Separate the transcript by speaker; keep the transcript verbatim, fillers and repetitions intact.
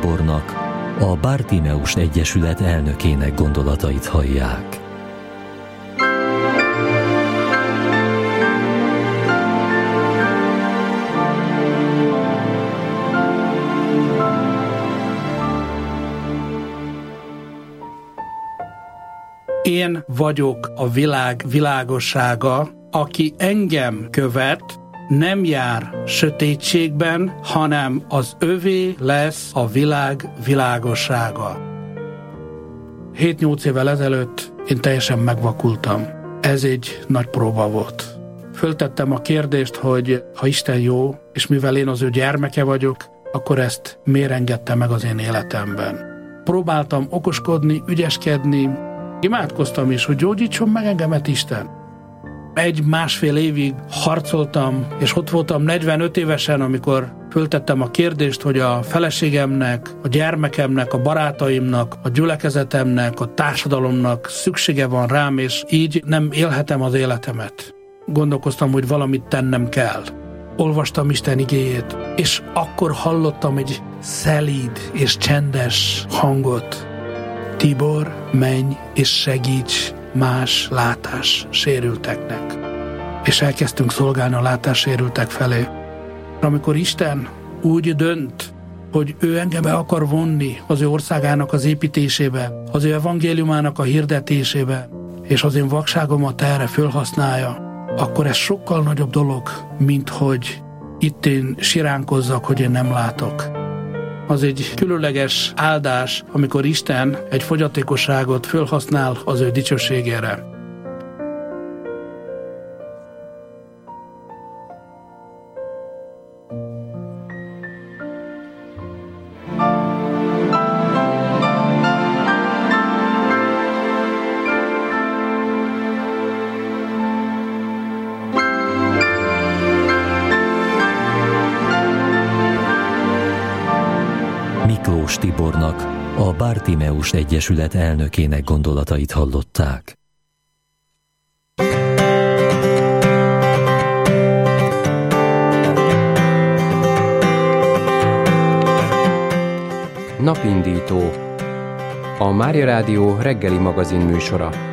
Speaker 1: Tibornak, a Bartimeus Egyesület elnökének gondolatait hallják.
Speaker 2: Én vagyok a világ világossága, aki engem követ, nem jár sötétségben, hanem az övé lesz a világ világossága. hét-nyolc évvel ezelőtt én teljesen megvakultam. Ez egy nagy próba volt. Föltettem a kérdést, hogy ha Isten jó, és mivel én az ő gyermeke vagyok, akkor ezt miért engedte meg az én életemben. Próbáltam okoskodni, ügyeskedni, imádkoztam is, hogy gyógyítson meg engemet Isten. Egy-másfél évig harcoltam, és ott voltam negyvenöt évesen, amikor föltettem a kérdést, hogy a feleségemnek, a gyermekemnek, a barátaimnak, a gyülekezetemnek, a társadalomnak szüksége van rám, és így nem élhetem az életemet. Gondolkoztam, hogy valamit tennem kell. Olvastam Isten igéjét, és akkor hallottam egy szelíd és csendes hangot. Tibor, menj és segíts más látás sérülteknek. És elkezdtünk szolgálni a látássérültek felé. Amikor Isten úgy dönt, hogy ő engem el akar vonni az ő országának az építésébe, az ő evangéliumának a hirdetésébe, és az én vakságomat erre fölhasználja, akkor ez sokkal nagyobb dolog, mint hogy itt én siránkozzak, hogy én nem látok. Az egy különleges áldás, amikor Isten egy fogyatékosságot fölhasznál az ő dicsőségére.
Speaker 1: Miklós Tibornak, a Bartimeus Egyesület elnökének gondolatait hallották.
Speaker 3: Napindító. A Mária Rádió reggeli magazin műsora.